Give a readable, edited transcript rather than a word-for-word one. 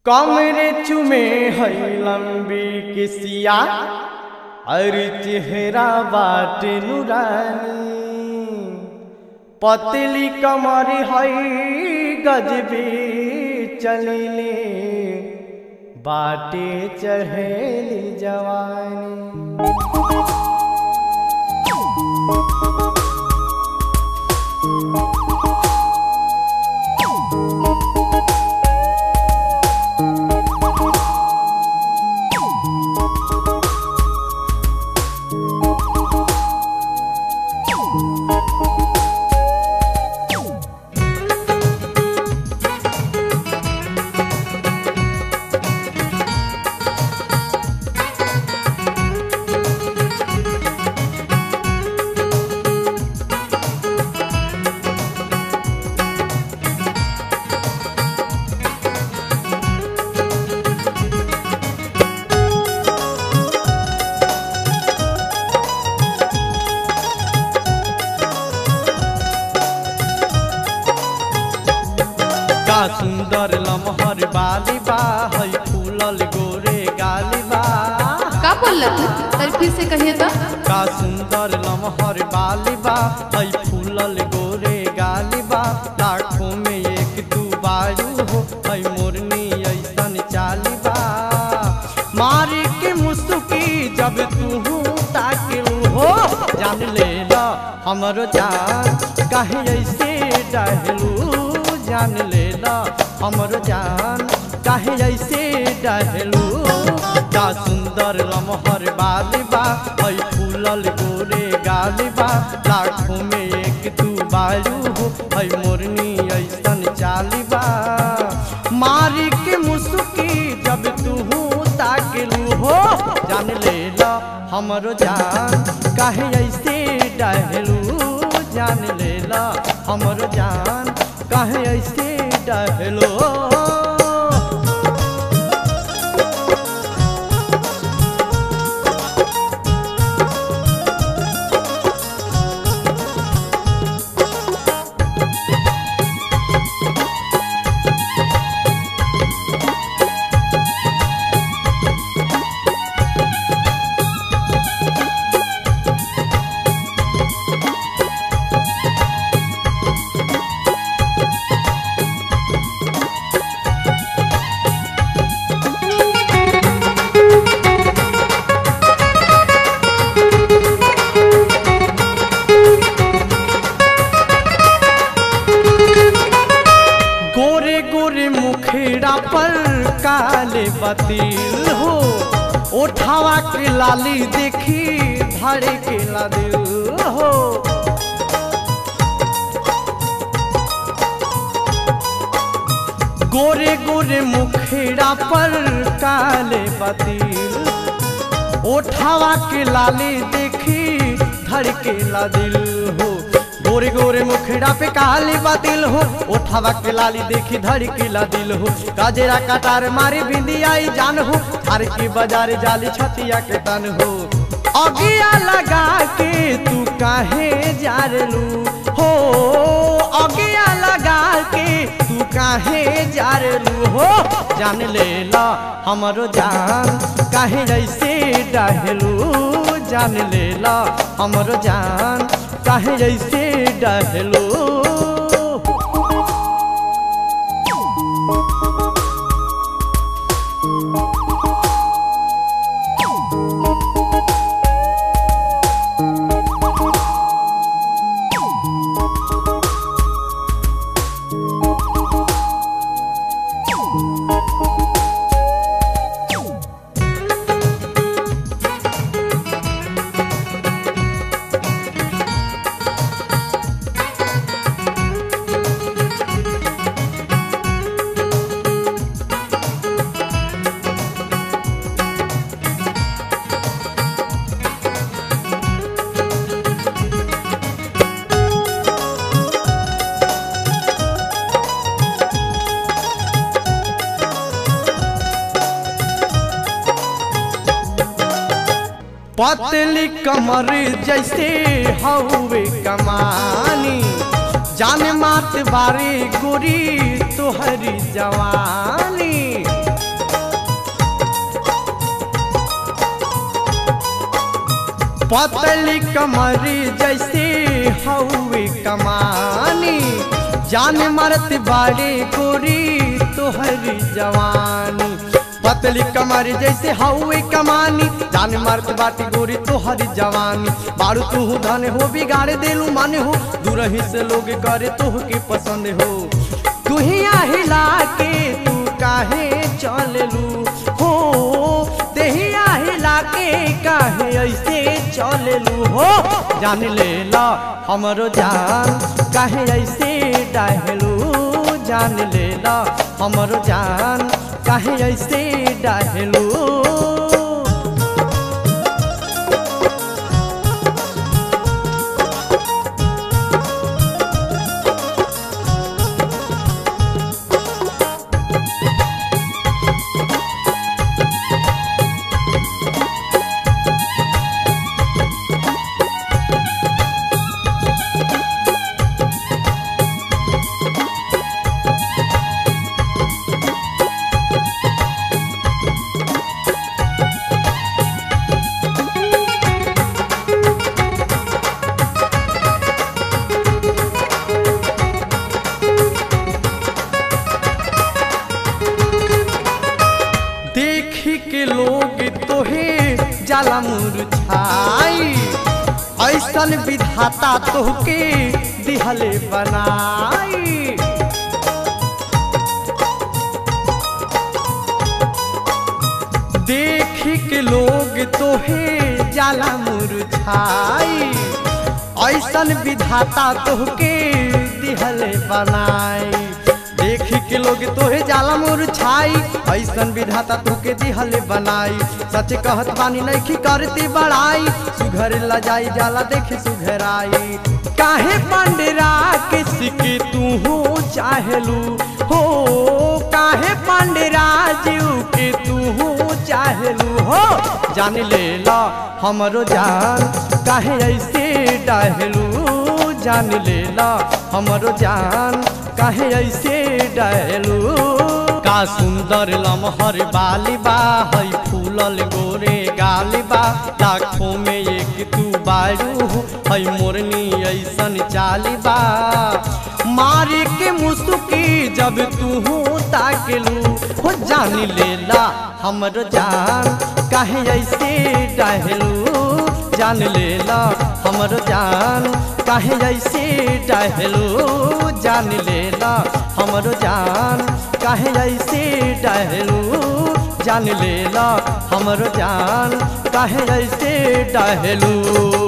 कमरे चुमे है लंबी किसिया और चेहरा बाट नुरानी, पतली कमर है गजबी चलिले बाटे चढ़ेली जवानी। सुंदर लमहर बाली बा है फूलल गोरे गाली बा। का बोलला तू? तर फिर से कहिए तो। का सुंदर लमहर बाली बा है फूलल गोरे गाली बा। लाखों में एक दू बारू हो है मोरनी ऐसन चाली बा। मारी के मुस्की जब तू ताकिलू हो जान ले ला हमरो जान काहे ऐसे डहलू, जान ले ला हमरो जान काहे ऐसे डहलू। का सुंदर लमहर बाली बा है फूलल गोरे गाली बा। लाखों में एक तू बारू हो है मोरनी ऐसन चाली बा। मारी के मुस्की जब तू ताकिलू हो जान ले ला हमरो जान काहे ऐसे डहलू, जान ले ला हमरो जान काहे ऐसे डहलो। मुखेड़ा पर काले बतिल हो उठावा के लाली देखी धड़े के ला दिल हो। गोरे गोरे मुखेड़ा पर काले बतिल उठावा के लाली देखी धड़ के ला दिल हो। गोरे गोरे मुखेड़ा पे काली बातिल हो उठावा के लाली देखी धड़ी की ला दिल हो। काजेरा कटार मारी बिंदी आई जान हो हर की बाजार जाली छतिया के तन हो। अगिया लगा के तू काहे जारलू हो, अगिया लगा के तू काहे जारलू हो। जान ले ला हमरो जान काहे ऐसे डहलू, जान ले ला हमरो जान काहे ऐसे डहलो। पतली कमर जैसे हवे कमानी, जान मात बारी गोरी तोहरी जवानी। पतली कमरी जैसे हवे कमानी, जान मरत बाड़े गोरी तोहरी जवानी। पतली कमरी जैसे हवे कमानी, जान मरत बाटी गोरी तोहरी जवानी। बारू तू धन हो बिगाड़ देलू माने हो, दूरही से लोग करे तोह के पसंद हो। तू ही हिला के तू काहे चललू हो, देहिया हिला के काहे ऐसे चललू हो। जान ले ला हमरो जान काहे ऐसे डाहलू, जान ले ला हमरो जान काहे ऐसे डाहलू। के लोग तोहे जाला मुरझाई, ऐसन विधाता तोहके दिहले बनाई। देख के लोग तोहे जाला मुरझाई, ऐसन विधाता तोहके दिहले बनाई। देख के लोग तोहे जाला मुरझाई, ऐसन विधाता तोहके दिहले बनाई। सच कहत बानी नइखी करती बड़ाई, सुघर लजाई जाला देखे सुघराई। काहे पांडरा किसके तू हो चाहलू हो, काहे पांडरा जीव के तू हो चाहलू हो। जान ले ला हमरो जान काहे ऐसे डाहलू, जान ले ला हमरो जान काहे ऐसे डालू। का सुंदर लमहर बाली बा, हई फूलल गोरे गाली बा। लाखों में एक तू बारू, हई मोरनी ऐसन चाली बा। मारे के मुसुकी जब तू ताकलू हो, जान ले ला हमरो जान काहे ऐसे डाहलू, जान ले ला हमरो जान काहे ऐसे डाहलू, जान ले ला हमरो जान काहे ऐसे डाहलू, जान ले ला हमरो जान काहे ऐसे डाहलू।